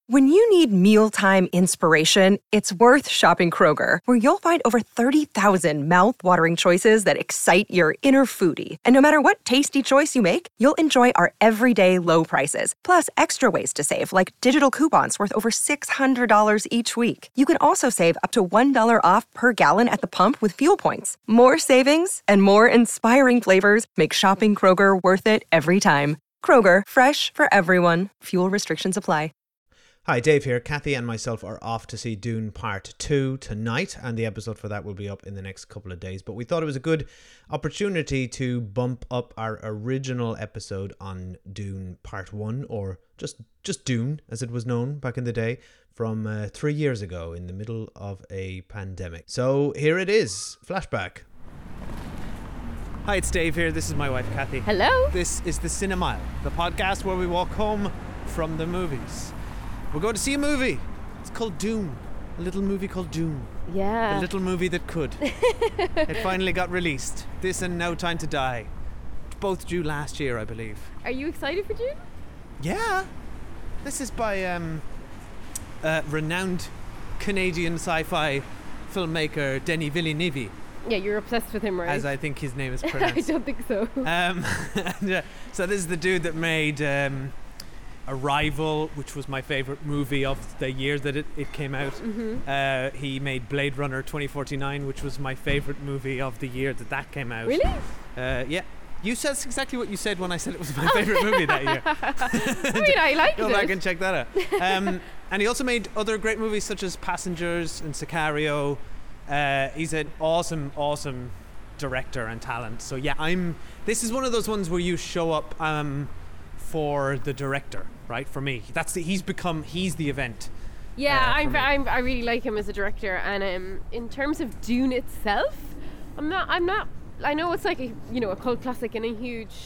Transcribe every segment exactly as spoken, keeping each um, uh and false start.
When you need mealtime inspiration, it's worth shopping Kroger, where you'll find over thirty thousand mouth-watering choices that excite your inner foodie. And no matter what tasty choice you make, you'll enjoy our everyday low prices, plus extra ways to save, like digital coupons worth over six hundred dollars each week. You can also save up to one dollar off per gallon at the pump with fuel points. More savings and more inspiring flavors make shopping Kroger worth it every time. Kroger, fresh for everyone. Fuel restrictions apply. Hi, Dave here. Kathy and myself are off to see Dune Part two tonight, and the episode for that will be up in the next couple of days. But we thought it was a good opportunity to bump up our original episode on Dune Part one, or just, just Dune, as it was known back in the day, from uh, three years ago in the middle of a pandemic. So here it is, flashback. Hi, it's Dave here. This is my wife, Kathy. Hello. This is the Cinemile, the podcast where we walk home from the movies. We're going to see a movie. It's called Dune. A little movie called Dune. Yeah. The little movie that could. It finally got released. This and No Time to Die. Both due last year, I believe. Are you excited for Dune? Yeah. This is by um, uh, renowned Canadian sci-fi filmmaker Denis Villeneuve. Yeah, you're obsessed with him, right? As I think his name is pronounced. I don't think so. Um, and, uh, so this is the dude that made... Um, Arrival, which was my favourite movie of the year that it, it came out. Mm-hmm. Uh, he made Blade Runner twenty forty-nine, which was my favourite movie of the year that that came out. Really? Uh, yeah. You said exactly what you said when I said it was my favourite movie that year. I mean, I liked Go it. Go back and check that out. Um, and he also made other great movies such as Passengers and Sicario. Uh, he's an awesome, awesome director and talent. So yeah, I'm. This is one of those ones where you show up um, for the director. Right, for me, that's the, he's become he's the event. Yeah, uh, I'm, I'm I really like him as a director, and um, in terms of Dune itself, I'm not I'm not. I know it's like a you know a cult classic and a huge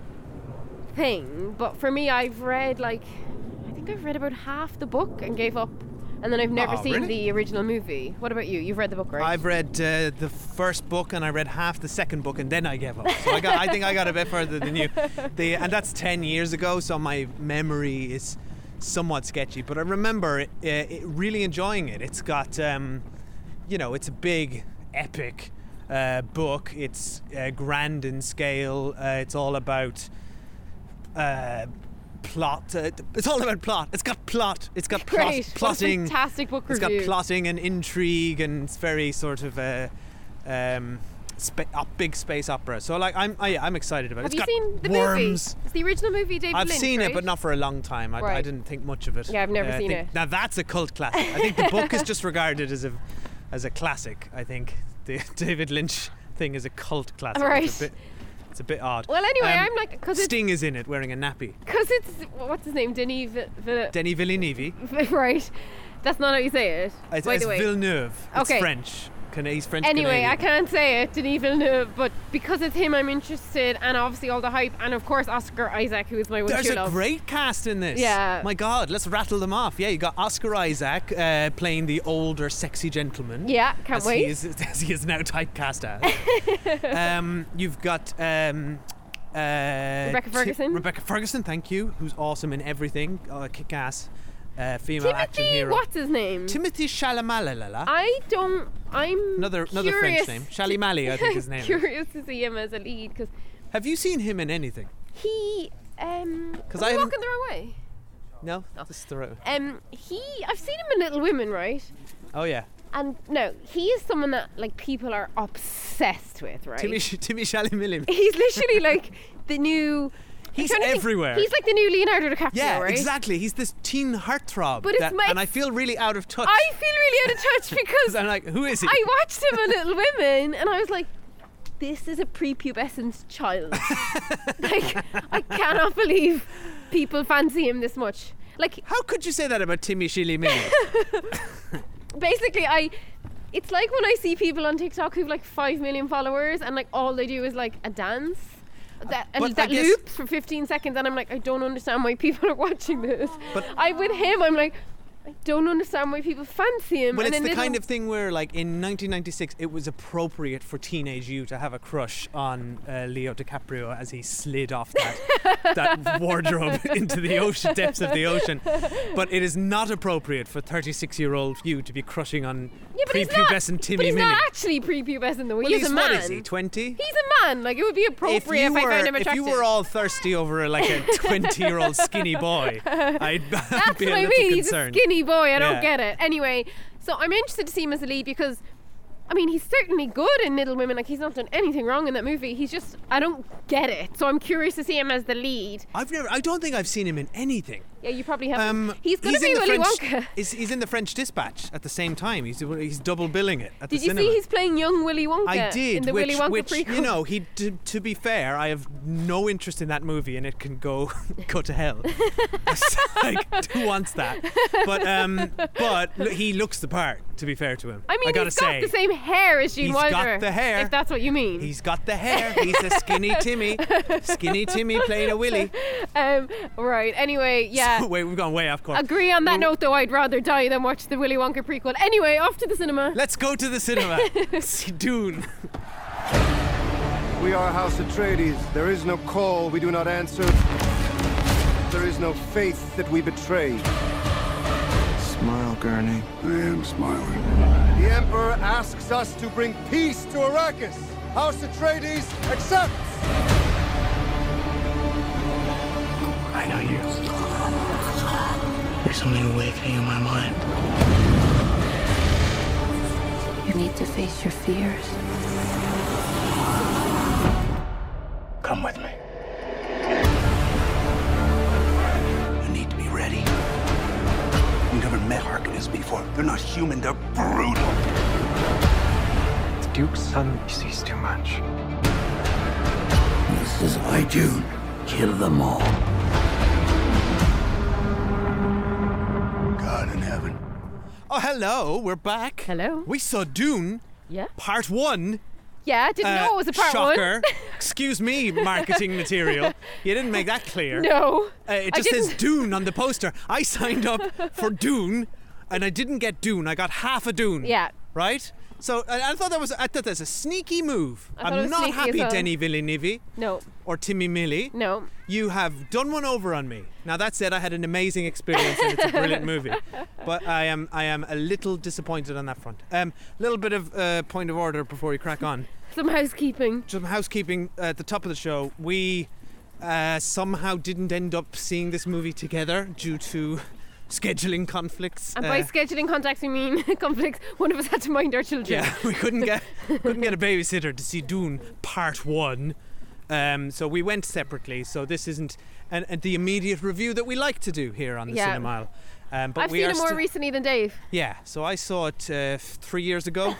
thing, but for me, I've read like I think I've read about half the book and gave up, and then I've never oh, seen really? the original movie. What about you? You've read the book, right? I've read uh, the first book and I read half the second book and then I gave up. So I got I think I got a bit further than you. The and that's ten years ago, so my memory is somewhat sketchy. But I remember it, uh, it really enjoying it. It's got um, you know, it's a big, epic uh, book. It's uh, grand in scale. Uh, it's all about. Uh, plot uh, it's all about plot it's got plot it's got plot, Great. plotting What a fantastic book it's review. got plotting and intrigue, and it's very sort of a um spa- a big space opera, so like I'm I, I'm excited about Have it. you It's seen got the worms. movie? It's the original movie, David I've Lynch, seen right? it, but not for a long time. I, Right. I didn't think much of it. Yeah, I've never Uh, I seen think- it. Now that's a cult classic. I think the book is just regarded as a as a classic. I think the David Lynch thing is a cult classic. Right. It's a bit, it's a bit odd. Well, anyway, Um, I'm like because it's Sting is in it wearing a nappy. because it's what's his name, Denis Vi- Vi- Denis Villeneuve. right? That's not how you say it. It's, by it's the way. Villeneuve. It's Okay. French. Cana- he's French. Anyway, I Canadian. can't say it, Denis Villeneuve, but because it's him, I'm interested, and obviously all the hype, and of course Oscar Isaac, who is my one There's true a love. great cast in this. Yeah. My God, let's rattle them off. Yeah, you got Oscar Isaac uh, playing the older, sexy gentleman. Yeah, can't as wait. He is, as he is now typecast as. um, you've got um, uh, Rebecca Ferguson. Ti- Rebecca Ferguson, thank you, who's awesome in everything. Oh, kick-ass uh, female action Timothy, hero. what's his name? Timothy Chalamet. I don't. I'm Another another curious French name. Chalimali, I think his name is. Curious to see him as a lead because Have you seen him in anything? he. Um, 'Cause am I I haven't- walking the wrong way. No? Just throw it. Um, he. I've seen him in Little Women, right? Oh, yeah. And no, he is someone that like people are obsessed with, right? Timmy, Timmy Chalamet. He's literally like the new. I'm He's trying to think- everywhere. He's like the new Leonardo DiCaprio, Yeah, right? exactly. He's this teen heartthrob. But it's that- my- and I feel really out of touch. I feel really out of touch because I'm like, who is he? I watched him in Little Women and I was like, this is a prepubescent child. Like, I cannot believe people fancy him this much. Like, How could you say that about Timmy Chalamet? basically, I. It's like when I see people on TikTok who've like five million followers and like all they do is like a dance. That, and But I that guess- loops for fifteen seconds and I'm like, I don't understand why people are watching this. But- I with him I'm like, I don't understand why people fancy him. Well, and it's the then kind little- of thing where, like, in nineteen ninety-six, it was appropriate for teenage you to have a crush on uh, Leo DiCaprio as he slid off that that wardrobe into the ocean depths of the ocean. But it is not appropriate for thirty-six-year-old you to be crushing on Yeah, but he's not- prepubescent Timmy But he's Millie. not actually prepubescent though. well, he's, he's a man. what is he? Twenty. He's a man. Like it would be appropriate if, if, you I were, found him if attractive. you were all thirsty over like a twenty-year-old skinny boy, I'd That's be a what I little mean. He's a concerned. skinny boy. I don't Yeah. get it. Anyway, so I'm interested to see him as a lead because, I mean, he's certainly good in Little Women. Like he's not done anything wrong in that movie. He's just, I don't get it. So I'm curious to see him as the lead. I've never. I don't think I've seen him in anything. Yeah, you probably haven't. Um, he's going to be in the Willy French, Wonka. He's, he's in the French Dispatch at the same time. He's he's double billing it at Did the you cinema. see he's playing young Willy Wonka? I did, in the which, Willy Wonka which prequel. you know, he to, to be fair, I have no interest in that movie, and it can go go to hell. It's like, who wants that? But um, but look, he looks the part. To be fair to him, I mean, I gotta he's say, got the same hair as Gene he's Wilder. got the hair. If that's what you mean. He's got the hair. He's a skinny Timmy, skinny Timmy playing a Willy. Um, right. Anyway, yeah. So, wait, we've gone way off course. Agree on that Well, note, though. I'd rather die than watch the Willy Wonka prequel. Anyway, off to the cinema. Let's go to the cinema. See Dune. We are House Atreides. There is no call we do not answer. There is no faith that we betray. Smile, Gurney. I am smiling. The Emperor asks us to bring peace to Arrakis. House Atreides accepts. I know you. There's something awakening in my mind. You need to face your fears. Come with me. You need to be ready. You never met Harkonnens before. They're not human, they're brutal. The Duke's son sees too much. This is why Dune. Kill them all. God in heaven. Oh, hello. We're back. Hello. We saw Dune, Yeah. part one. Yeah, I didn't Uh, know it was a part shocker. one. Excuse me, marketing material. You didn't make that clear. No. Uh, it I just says didn't. Dune on the poster. I signed up for Dune, and I didn't get Dune. I got half a Dune. Yeah. Right. So I, I thought that was. I thought that's a sneaky move. I thought it I'm was not sneaky as happy, well. Denis Villeneuve No. or Timmy Millie. No. You have done one over on me. Now that said, I had an amazing experience and it's a brilliant movie. But I am I am a little disappointed on that front. Um, little bit of uh, point of order before we crack on. Some housekeeping. Some housekeeping at the top of the show. We uh, somehow didn't end up seeing this movie together due to scheduling conflicts. And by Uh, scheduling contacts, we mean conflicts. One of us had to mind our children. yeah, we couldn't get couldn't get a babysitter to see Dune Part One. Um, so we went separately. So this isn't an, an, the immediate review that we like to do here on the Yeah. Cinemile. Um, but I've we seen are it more sti- recently than Dave. Yeah, so I saw it uh, f- three years ago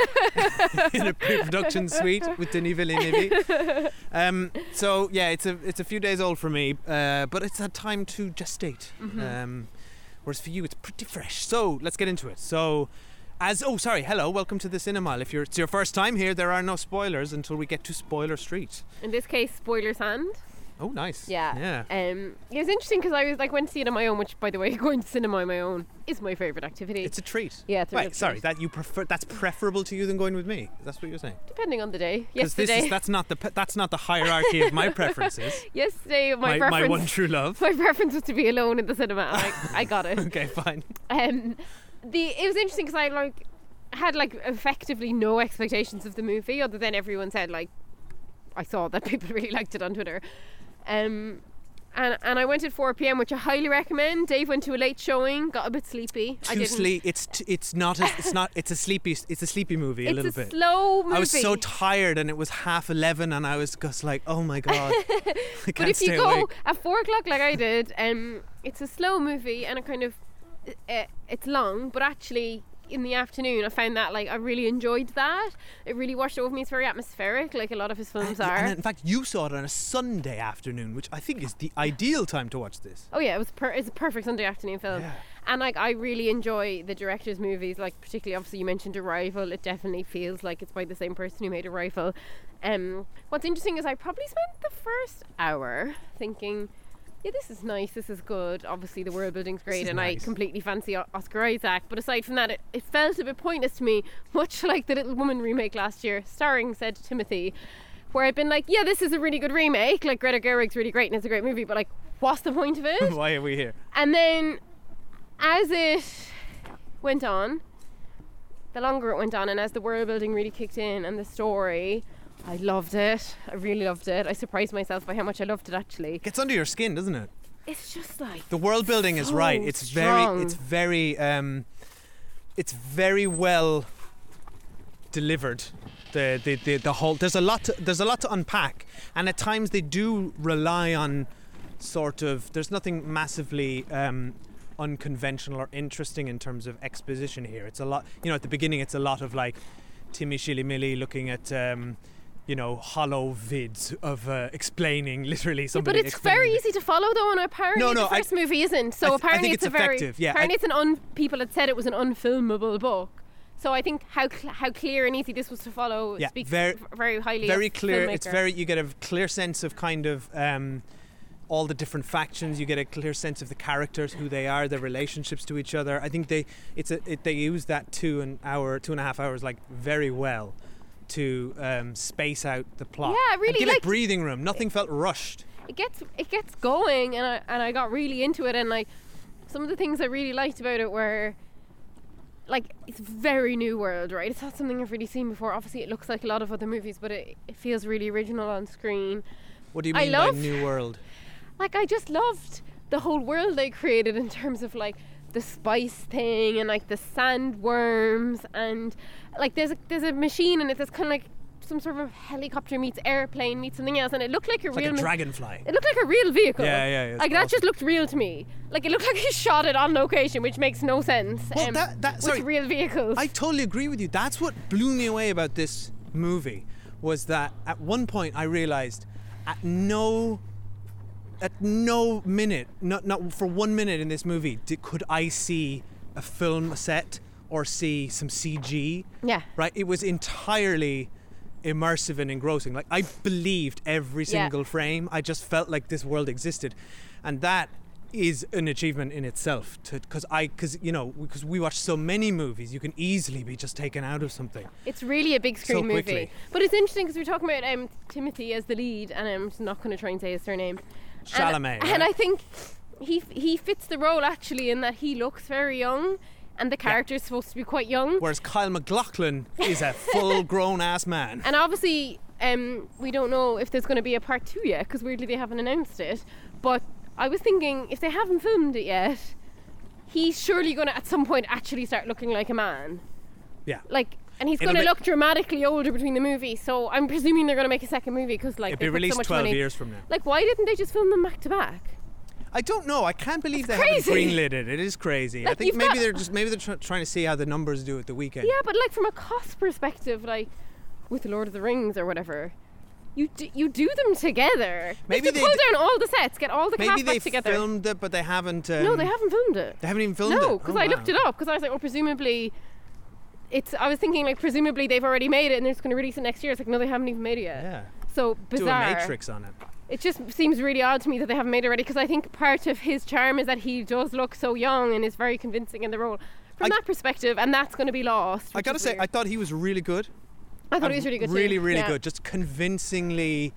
in a pre-production suite with Denis Villeneuve. Um, so yeah, it's a it's a few days old for me, uh, but it's had time to gestate. Mm-hmm. Um, whereas for you, it's pretty fresh. So let's get into it. So. As oh sorry hello welcome to the Cinemile. If you're it's your first time here, there are no spoilers until we get to Spoiler Street. In this case, spoilers hand. Oh nice. Yeah. Yeah. Um, it was interesting because I was like went to see it on my own, which by the way, going to cinema on my own is my favourite activity. It's a treat. Yeah, it's a real Right, sorry, treat. that you prefer that's preferable to you than going with me. That's what you're saying. Depending on the day. Because this Yesterday, is that's not the pe- that's not the hierarchy of my preferences. yesterday my, My, preference. my one true love. my preference was to be alone in the cinema, and I, I got it. Okay, fine. Um, the it was interesting because I like had like effectively no expectations of the movie, other than everyone said like I saw that people really liked it on Twitter. Um, and and I went at four p.m, which I highly recommend. Dave went to a late showing, got a bit sleepy. I Too didn't. sleep. It's t- it's not a, it's not it's a sleepy it's a sleepy movie a It's little a bit. slow movie. I was so tired and it was half eleven and I was just like, oh my god, I can't But if stay you go awake. at four o'clock like I did, um, it's a slow movie and it kind of uh, it's long, but actually in the afternoon I found that like I really enjoyed that. It really washed over me. It's very atmospheric, like a lot of his films And- are. And in fact, you saw it on a Sunday afternoon, which I think is the ideal time to watch this. Oh yeah, it was per- it's a perfect Sunday afternoon film. Yeah. And like I really enjoy the director's movies, like particularly obviously you mentioned Arrival. It definitely feels like it's by the same person who made Arrival. Um, what's interesting is I probably spent the first hour thinking, yeah, this is nice, this is good. Obviously, the world building's great, is and nice. I completely fancy O- Oscar Isaac. But aside from that, it, it felt a bit pointless to me, much like the Little Woman remake last year, starring said Timothy, where I've been like, yeah, this is a really good remake. Like, Greta Gerwig's really great and it's a great movie, but like, what's the point of it? Why are we here? And then, as it went on, the longer it went on, and as the world building really kicked in and the story, I loved it. I really loved it. I surprised myself by how much I loved it, actually. Gets under your skin, doesn't it? It's just like The world building is so right. It's strong. very, it's very, um, it's very well delivered. The, the the the whole there's a lot to, there's a lot to unpack, and at times they do rely on sort of there's nothing massively um, unconventional or interesting in terms of exposition here. It's a lot, you know, at the beginning it's a lot of like Timmy Shilly-Milly looking at um, you know, hollow vids of uh, explaining literally Yeah, somebody but it's explaining very it. easy to follow though, and apparently No, no, the I- first movie isn't. So I th- I apparently think it's, it's a very effective, yeah, apparently I- it's an un people had said it was an unfilmable book. So I think how cl- how clear and easy this was to follow Yeah, speaks very- v- very highly. very of clear. It's filmmaker. very you get a clear sense of kind of um, all the different factions. You get a clear sense of the characters, who they are, their relationships to each other. I think they it's a it, they use that two an hour, two and a half hours like very well to um, space out the plot. Yeah, And really, give it like- breathing room. Nothing felt rushed. it gets it gets going, and I and I got really into it, and like some of the things I really liked about it were like it's very new world, right? It's not something I've really seen before. Obviously, it looks like a lot of other movies, but it, it feels really original on screen. What do you I mean love- by new world? Like I just loved the whole world they created in terms of like the spice thing and like the sandworms and like there's a, there's a machine in it that's kind of like some sort of helicopter meets airplane meets something else, and it looked like a It's real like a ma- dragonfly. It looked like a real vehicle. Yeah, yeah, yeah, it's Like that awesome. just looked real to me. Like it looked like he shot it on location, which makes no sense. Well, um, that- that- with sorry. real vehicles. I totally agree with you. That's what blew me away about this movie, was that at one point I realized at no at no minute, not not for one minute in this movie, did, could I see a film set or see some C G. Yeah. Right? It was entirely immersive and engrossing. Like I believed every Yeah. single frame. I just felt like this world existed, and that is an achievement in itself. Because I, because you know, because we watch so many movies, you can easily be just taken out of something. It's really a big screen So movie. quickly. But it's interesting because we're talking about um, Timothy as the lead, and I'm just not going to try and say his surname. Chalamet, And, and right? I think he he fits the role actually in that he looks very young, and the character is supposed to be quite young. Whereas Kyle MacLachlan is a full-grown ass man. And obviously, um, we don't know if there's going to be a part two yet because weirdly they haven't announced it. But I was thinking if they haven't filmed it yet, he's surely going to at some point actually start looking like a man. Yeah. Like, and he's It'll going to be- look dramatically older between the movies. So I'm presuming they're going to make a second movie because like It'd they be put released so much twelve money. years from now. Like, why didn't they just film them back to back? I don't know. I can't believe they crazy. haven't greenlit it. It is crazy. I Like, think you've maybe got- they're just maybe they're tr- trying to see how the numbers do at the weekend. Yeah, but like from a cost perspective, like with Lord of the Rings or whatever, you do, you do them together. Maybe Maybe they they pull d- down all the sets, get all the Maybe cast they back together. filmed it, but they haven't. Um, no, they haven't filmed it. They haven't even filmed it. No, because Oh, I wow. looked it up because I was like, well, presumably. It's. I was thinking like presumably they've already made it and they're just going to release it next year. It's like no, they haven't even made it yet. Yeah. So Do bizarre. a Matrix on it. It just seems really odd to me that they haven't made it already because I think part of his charm is that he does look so young and is very convincing in the role. From I- that perspective, and that's going to be lost. I which gotta is say, weird. I thought he was really good. I thought Uh, he was really good. Really, too. really Yeah. good. Just convincingly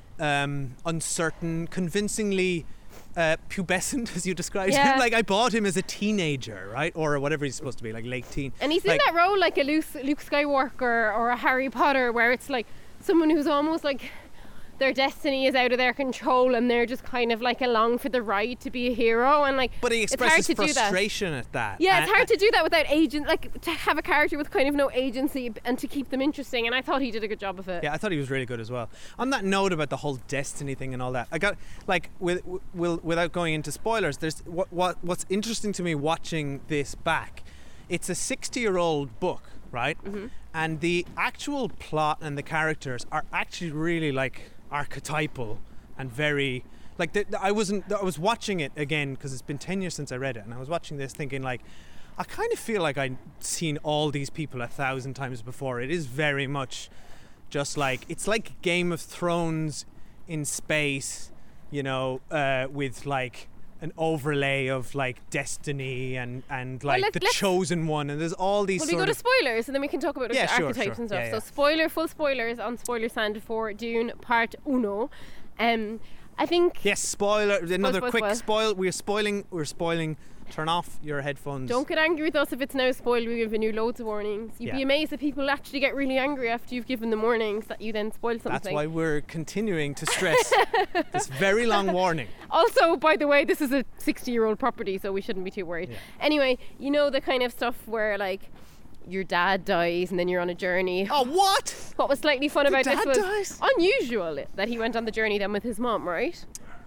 um, uncertain, convincingly uh, pubescent, as you described Yeah. him. Like I bought him as a teenager, right, or whatever he's supposed to be, like late teen. And he's like, in that role like a Luke, Luke Skywalker or a Harry Potter, where it's like someone who's almost like their destiny is out of their control, and they're just kind of like along for the ride to be a hero. And like, But he it's hard expresses to do that. frustration at that. Yeah, it's And- hard to do that without agent, like to have a character with kind of no agency and to keep them interesting. And I thought he did a good job of it. Yeah, I thought he was really good as well. On that note about the whole destiny thing and all that, I got like with, will without going into spoilers. There's what what what's interesting to me watching this back. It's a sixty-year-old book, right? Mm-hmm. And the actual plot and the characters are actually really like archetypal and very like the, the- I wasn't. I was watching it again because it's been ten years since I read it, and I was watching this thinking like. I kind of feel like I've seen all these people a thousand times before. It is very much just like it's like Game of Thrones in space you know, uh, with like an overlay of like destiny and and like let's- the let's- chosen one, and there's all these Will we sort go to of spoilers and then we can talk about like, Yeah, the sure, archetypes sure. and stuff. Yeah, So yeah. spoiler, full spoilers on Spoiler Sand for Dune Part Uno. Um, I think. yes, spoiler. Another spoil, quick spoil. spoil. We're spoiling. We're spoiling. Turn off your headphones. Don't get angry with us if it's now spoiled. We've given you loads of warnings. You'd be Yeah. amazed that people actually get really angry after you've given them warnings that you then spoil something. That's why we're continuing to stress this very long warning. Also, by the way, this is a sixty-year-old property, so we shouldn't be too worried. Yeah. Anyway, you know the kind of stuff where like your dad dies and then you're on a journey. Oh, what? What was slightly fun about dad this was dies? unusual that he went on the journey then with his mom, right?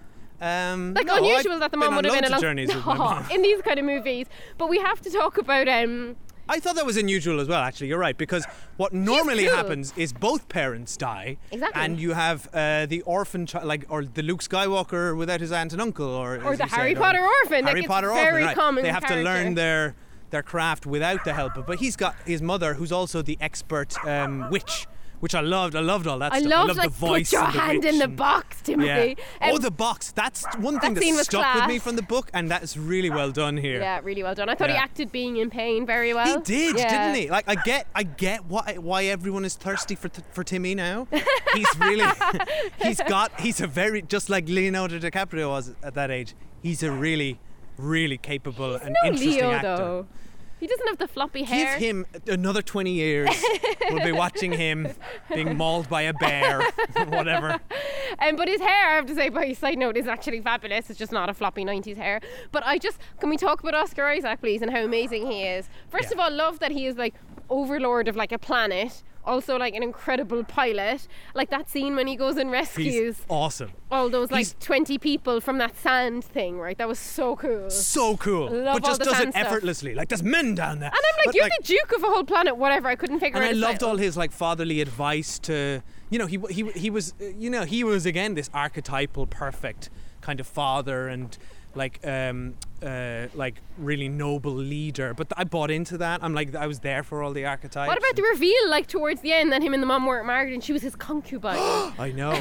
Um, Like no, unusual I've that the been mom on would have been loads of along journeys with my mom. in these kind of movies. But we have to talk about um I thought that was unusual as well, actually. You're right, because what normally cool. happens is both parents die. Exactly. And you have uh, the orphan child, like, or the Luke Skywalker without his aunt and uncle, or Or as the you Harry said, or Potter orphan, like, Harry it's Potter very orphan, right. common They have to character. learn their their craft without the help. But he's got his mother, who's also the expert um, witch, which I loved. I loved all that I stuff. loved I loved like the voice put your and the hand witch in the and- box, Timothy. Yeah. Um, oh, the box. That's one thing that that, scene was stuck with me class. from the book, and that's really well done here. Yeah, really well done. I thought he Yeah. acted being in pain very well. He did, Yeah. didn't he? Like I get, I get why why everyone is thirsty for for Timmy now. He's really, he's got, he's a very just like Leonardo DiCaprio was at that age. He's a really, really capable and No interesting Leo actor. though. He doesn't have the floppy Give hair. him another twenty years. We'll be watching him being mauled by a bear, whatever. Um, but his hair, I have to say, by side note, is actually fabulous. It's just not a floppy nineties hair. But I just, can we talk about Oscar Isaac, please, and how amazing he is? First Yeah. of all, love that he is like overlord of like a planet. Also, like an incredible pilot. Like that scene when he goes and rescues He's awesome. all those like he's- twenty people from that sand thing, right? That was so cool. So cool, Love but just all the does sand it stuff. effortlessly. Like there's men down there. And I'm like, But, you're the duke of a whole planet, whatever. I couldn't figure and out I his loved title. all his like fatherly advice to, you know, he he he was, uh, you know, he was again this archetypal perfect kind of father and like um uh like really noble leader. But I bought into that. I'm like, I was there for all the archetypes. What about the reveal, like towards the end, that him and the mom weren't married and she was his concubine? I know.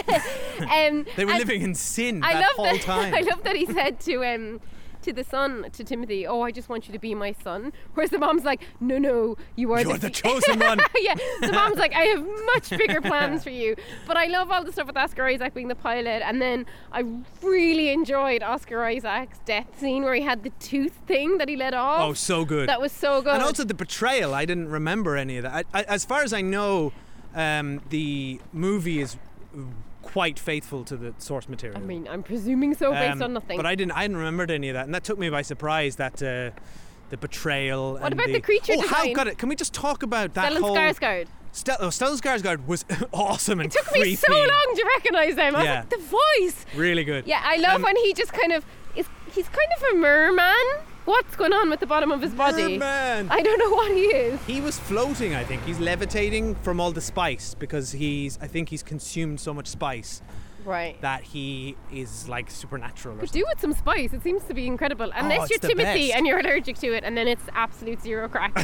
um, They were and living in sin I that love whole that, time. I love that he said to um to the son, to Timothy, oh, I just want you to be my son. Whereas the mom's like, no, no, you are You're the, the chosen one. Yeah, the mom's like, I have much bigger plans for you. But I love all the stuff with Oscar Isaac being the pilot. And then I really enjoyed Oscar Isaac's death scene where he had the tooth thing that he let off. Oh, so good. That was so good. And also the betrayal. I didn't remember any of that. I, I, as far as I know, um, the movie is quite faithful to the source material. I mean, I'm presuming so based Um, on nothing. But I didn't. I hadn't remembered any of that, and that took me by surprise. That uh, the betrayal. What and about the, the creature Oh, how design? got it? Can we just talk about that Stellan whole? Skarsgård. Stel- oh, Stellan Skarsgård was awesome and It took creepy. me so long to recognise them. I Yeah. was like, the voice. Really good. Yeah, I love Um, when he just kind of is. He's kind of a merman. What's going on with the bottom of his body? Man. I don't know what he is. He was floating. I think he's levitating from all the spice because he's. I think he's consumed so much spice Right. that he is like supernatural. Or Could do with some spice. It seems to be incredible. Unless Oh, it's you're the Timothy best. and you're allergic to it, and then it's absolute zero crack.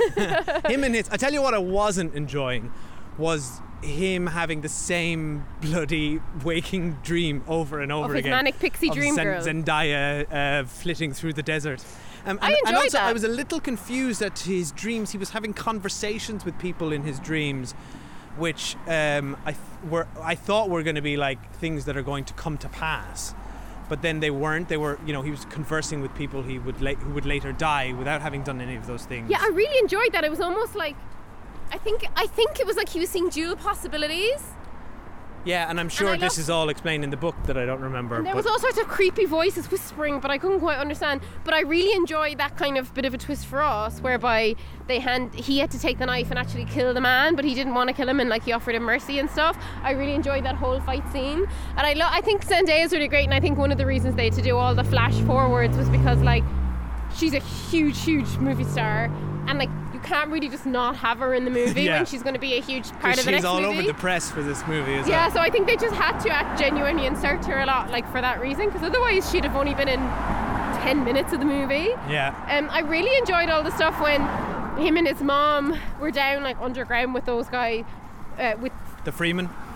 Him and his. I tell you what, I wasn't enjoying was him having the same bloody waking dream over and over his again. manic pixie of dream Zen- girl. Zendaya uh, flitting through the desert. Um, I and, and enjoyed also, that. I was a little confused at his dreams. He was having conversations with people in his dreams, which um, I th- were I thought were going to be like things that are going to come to pass. But then they weren't. They were, you know, he was conversing with people he would la- who would later die without having done any of those things. Yeah, I really enjoyed that. It was almost like, I think, I think it was like he was seeing dual possibilities. Yeah, and I'm sure I this love- is all explained in the book that I don't remember. And there but was all sorts of creepy voices whispering, but I couldn't quite understand. But I really enjoyed that kind of bit of a twist for us, whereby they hand he had to take the knife and actually kill the man, but he didn't want to kill him, and like he offered him mercy and stuff. I really enjoyed that whole fight scene, and I lo- I think Zendaya is really great, and I think one of the reasons they had to do all the flash forwards was because like she's a huge, huge movie star, and like you can't really just not have her in the movie Yeah. when she's going to be a huge part of she's the next all movie. over the press for this movie as Yeah, well. so I think they just had to act genuinely and insert her a lot, like for that reason, because otherwise she'd have only been in ten minutes of the movie. Yeah. Um, I really enjoyed all the stuff when him and his mom were down like underground with those guys, uh, with The Freeman.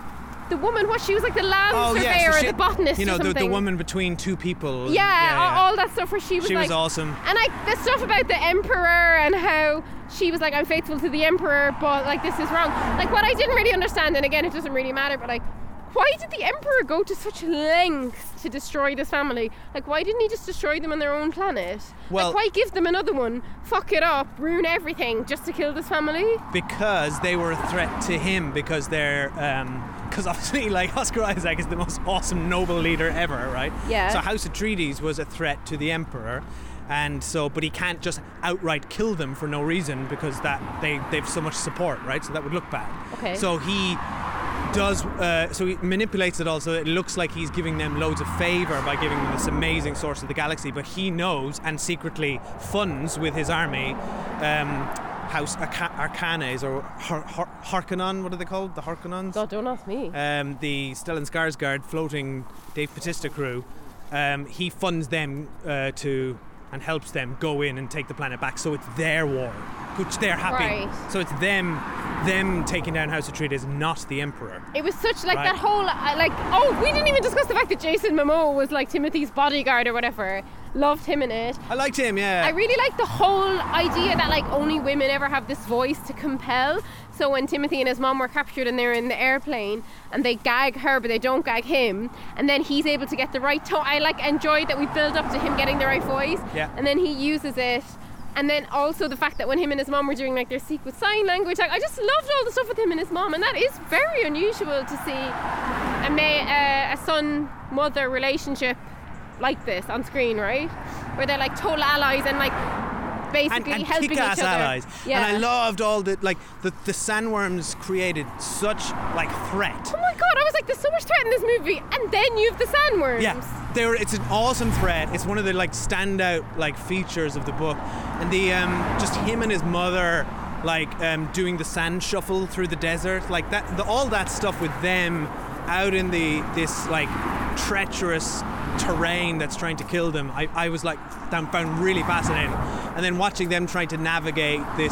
the woman, what she was like the land Oh, surveyor yeah, so or she- the botanist You know, or the, something. the woman between two people. Yeah, all, all that stuff where she was She like, was awesome. and like the stuff about the emperor and how she was like, I'm faithful to the emperor, but like this is wrong. Like what I didn't really understand, and again it doesn't really matter, but like, why did the emperor go to such lengths to destroy this family? Like, why didn't he just destroy them on their own planet? Well- like, why give them another one, fuck it up, ruin everything just to kill this family? Because they were a threat to him, because they're um because obviously like Oscar Isaac is the most awesome noble leader ever, right? Yeah. So House Atreides was a threat to the Emperor, and so but he can't just outright kill them for no reason, because that they they've so much support, right? So that would look bad. Okay. So he does uh, so he manipulates it all so it looks like he's giving them loads of favor by giving them this amazing source of the galaxy, but he knows and secretly funds with his army um, House Arca- Arcanes or Har- Har- Harkonnen, what are they called? The Harkonnens? God, don't ask me. Um, the Stellan Skarsgård floating Dave Bautista crew. Um, he funds them uh, to and helps them go in and take the planet back, so it's their war, which they're happy. Right. So it's them, them taking down House Atreides, not the Emperor. It was such like Right. that whole uh, like oh we didn't even discuss the fact that Jason Momoa was like Timothy's bodyguard or whatever. Loved him in it. I liked him, yeah. I really like the whole idea that like only women ever have this voice to compel. So when Timothy and his mom were captured and they're in the airplane and they gag her but they don't gag him, and then he's able to get the right tone. I like enjoyed that we build up to him getting the right voice. Yeah. And then he uses it. And then also the fact that when him and his mom were doing like their secret sign language, like I just loved all the stuff with him and his mom, and that is very unusual to see a, ma- uh, a son-mother relationship like this on screen, right? Where they're like total allies and like basically and, and helping each kick-ass other. allies. Yeah. And I loved all the like the, the sandworms created such like threat. Oh my god, I was like, there's so much threat in this movie, and then you have the sandworms. Yeah, they were, it's an awesome thread. It's one of the like standout like features of the book, and the um, just him and his mother like um, doing the sand shuffle through the desert, like that. The, all that stuff with them out in the this like treacherous terrain that's trying to kill them. I, I was like found really fascinating, and then watching them trying to navigate this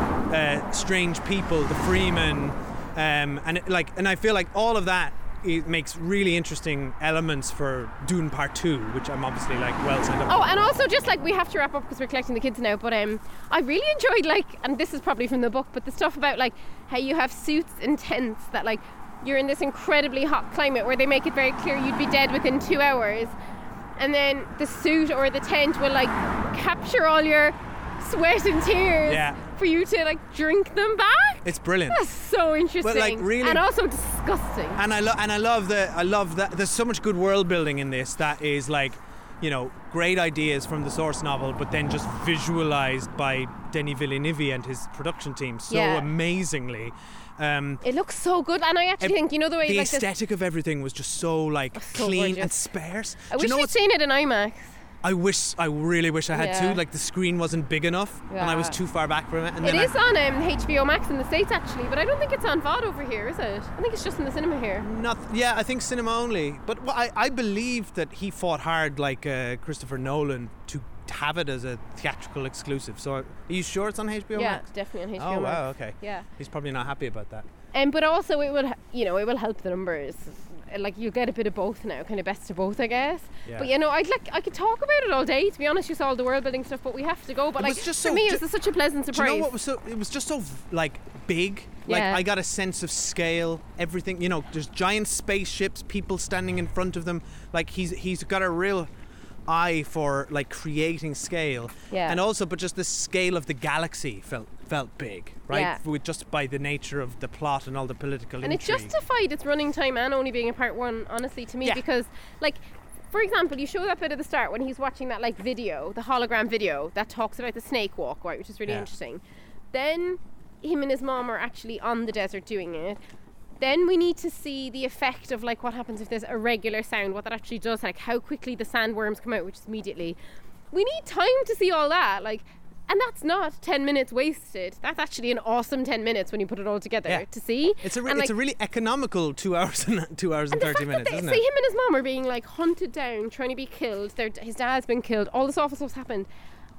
uh, strange people, the Freemen, um, and it, like, and I feel like all of that. It makes really interesting elements for Dune Part Two, which I'm obviously like well signed up. Oh, and also just like we have to wrap up because we're collecting the kids now. But um, I really enjoyed like, and this is probably from the book, but the stuff about like how you have suits and tents that like you're in this incredibly hot climate where they make it very clear you'd be dead within two hours, and then the suit or the tent will like capture all your sweat and tears Yeah. for you to like drink them back. It's brilliant. That's so interesting. like, really- and also disgusting. And I love and I love the I love that there's so much good world building in this that is like, you know, great ideas from the source novel, but then just visualized by Denis Villeneuve and his production team so Yeah. amazingly. Um, It looks so good, and I actually ev- think you know the way the like this. aesthetic of everything was just so like so clean gorgeous. and sparse. I Do wish you know we'd what's seen it in IMAX. I wish I really wish I had Yeah. to. Like the screen wasn't big enough, and I was Yeah. too far back from it. And It then is I, on um, H B O Max in the States actually, but I don't think it's on V O D over here, is it? I think it's just in the cinema here. Not, yeah, I think cinema only. But well, I, I believe that he fought hard, like uh, Christopher Nolan, to have it as a theatrical exclusive. So, are you sure it's on H B O Yeah, Max? definitely on H B O Oh Max. wow, okay. Yeah. He's probably not happy about that. Um, but also it will, you know, it will help the numbers. Like you'll get a bit of both now, kind of best of both, I guess. Yeah. But you know, I'd like I could talk about it all day. To be honest, just all the world building stuff. But we have to go. But It like was just for so me, ju- it was such a pleasant Do surprise. you know what was so? It was just so like big. Like Yeah. I got a sense of scale. Everything, you know, there's giant spaceships, people standing in front of them. Like he's he's got a real eye for like creating scale. Yeah. And also, but just the scale of the galaxy felt felt big, right? Yeah. With just by the nature of the plot and all the political and it intrigue. justified its running time and only being a part one, honestly, to me, Yeah. because like for example, you show that bit at the start when he's watching that like video, the hologram video that talks about the snake walk, right, which is really Yeah. interesting. Then him and his mom are actually on the desert doing it. Then we need to see the effect of like what happens if there's a regular sound, what that actually does, like how quickly the sandworms come out, which is immediately. We need time to see all that, like, and that's not ten minutes wasted. That's actually an awesome ten minutes when you put it all together Yeah. to see. It's a re- And, it's a like, really economical two hours and two hours and, and the thirty fact minutes, that isn't they, it? see him and his mom are being like hunted down, trying to be killed. Their, his dad's been killed. All this awful stuff's happened,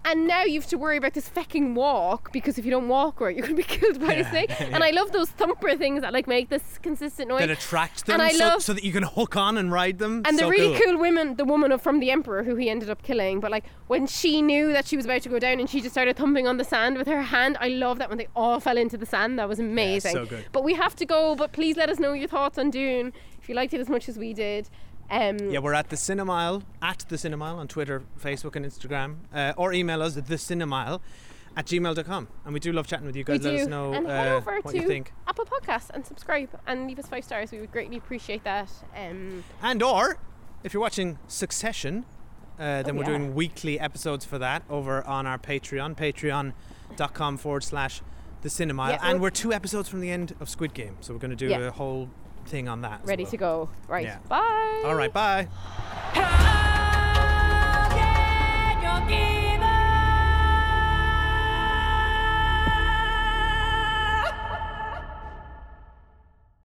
And now you have to worry about this fecking walk, because if you don't walk right, you're going to be killed by Yeah. a snake. And I love those thumper things that like make this consistent noise. That attract them And I so, love- so that you can hook on and ride them. And so the really cool. cool woman, the woman from the Emperor, who he ended up killing, but like when she knew that she was about to go down and she just started thumping on the sand with her hand, I love that when they all fell into the sand. That was amazing. so good. But we have to go, but please let us know your thoughts on Dune if you liked it as much as we did. Um, Yeah, we're at the Cinemile, at the Cinemile on Twitter, Facebook and Instagram, uh, or email us at the Cinemile at gmail dot com. And we do love chatting with you we guys. Let do. us know and head uh, over what to you think. Apple Podcasts and subscribe and leave us five stars. We would greatly appreciate that. Um, And or, if you're watching Succession, uh, then Oh, we're yeah. doing weekly episodes for that over on our Patreon, patreon.com forward slash the Cinemile. Yeah, and we're- we're two episodes from the end of Squid Game. So we're going to do Yeah. a whole thing on that. as ready well. to go. Right. Yeah. Bye. All right, bye. Ah!